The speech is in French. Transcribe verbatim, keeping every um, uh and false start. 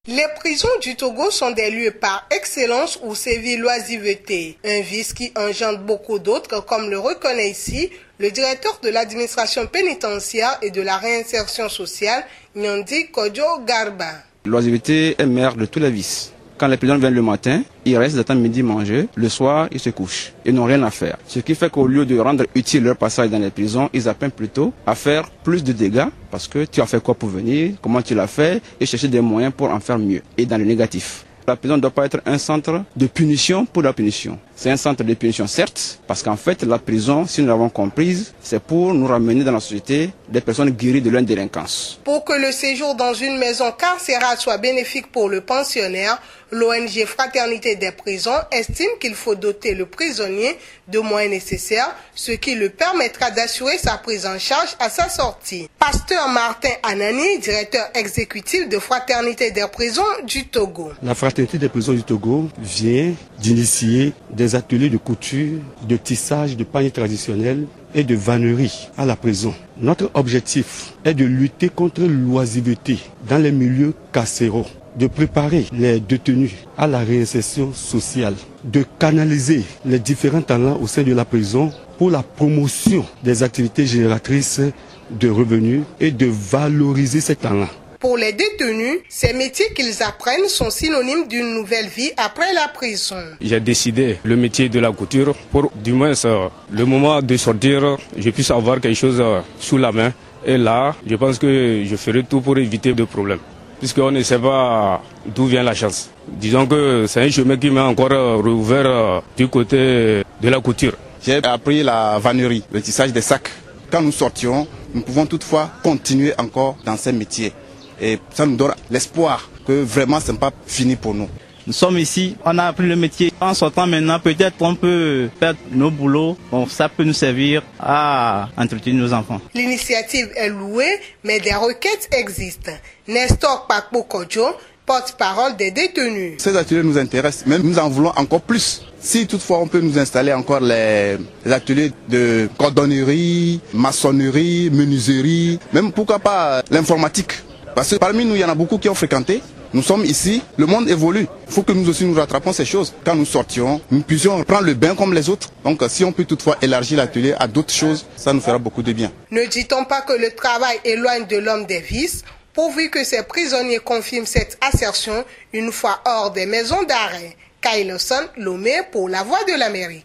Les prisons du Togo sont des lieux par excellence où sévit l'oisiveté, un vice qui engendre beaucoup d'autres, comme le reconnaît ici le directeur de l'administration pénitentiaire et de la réinsertion sociale, Nyandi Kodjo Garba. L'oisiveté est mère de tous les vices. Quand les prisonniers viennent le matin, ils restent d'attendre midi manger, le soir ils se couchent. Ils n'ont rien à faire. Ce qui fait qu'au lieu de rendre utile leur passage dans les prisons, ils apprennent plutôt à faire plus de dégâts parce que tu as fait quoi pour venir, comment tu l'as fait et chercher des moyens pour en faire mieux. Et dans le négatif. La prison ne doit pas être un centre de punition pour la punition. C'est un centre de punition certes, parce qu'en fait la prison, si nous l'avons comprise, c'est pour nous ramener dans la société des personnes guéries de leur délinquance. Pour que le séjour dans une maison carcérale soit bénéfique pour le pensionnaire, l'O N G Fraternité des prisons estime qu'il faut doter le prisonnier de moyens nécessaires, ce qui lui permettra d'assurer sa prise en charge à sa sortie. Pasteur Martin Anani, directeur exécutif de Fraternité des prisons du Togo. La Fraternité des prisons du Togo vient d'initier des ateliers de couture, de tissage de paniers traditionnels et de vannerie à la prison. Notre objectif est de lutter contre l'oisiveté dans les milieux carcéraux, de préparer les détenus à la réinsertion sociale, de canaliser les différents talents au sein de la prison pour la promotion des activités génératrices de revenus et de valoriser ces talents. Pour les détenus, ces métiers qu'ils apprennent sont synonymes d'une nouvelle vie après la prison. J'ai décidé le métier de la couture pour, du moins, le moment de sortir, je puisse avoir quelque chose sous la main. Et là, je pense que je ferai tout pour éviter de problèmes. Puisqu'on ne sait pas d'où vient la chance. Disons que c'est un chemin qui m'a encore rouvert du côté de la couture. J'ai appris la vannerie, le tissage des sacs. Quand nous sortirons, nous pouvons toutefois continuer encore dans ces métiers. Et ça nous donne l'espoir que vraiment ce n'est pas fini pour nous. Nous sommes ici, on a appris le métier. En sortant maintenant, peut-être on peut perdre nos boulots. Bon, ça peut nous servir à entretenir nos enfants. L'initiative est louée, mais des requêtes existent. Nestor Pakpo Kodjo, porte-parole des détenus. Ces ateliers nous intéressent, mais nous en voulons encore plus. Si toutefois on peut nous installer encore les, les ateliers de cordonnerie, maçonnerie, menuiserie, même pourquoi pas l'informatique. Parce que parmi nous, il y en a beaucoup qui ont fréquenté. Nous sommes ici, le monde évolue. Il faut que nous aussi nous rattrapons ces choses. Quand nous sortions, nous puissions prendre le bain comme les autres. Donc si on peut toutefois élargir l'atelier à d'autres choses, ça nous fera beaucoup de bien. Ne dit-on pas que le travail éloigne de l'homme des vices, pourvu que ces prisonniers confirment cette assertion une fois hors des maisons d'arrêt. Kyle Lawson, Lomé pour la Voix de l'Amérique.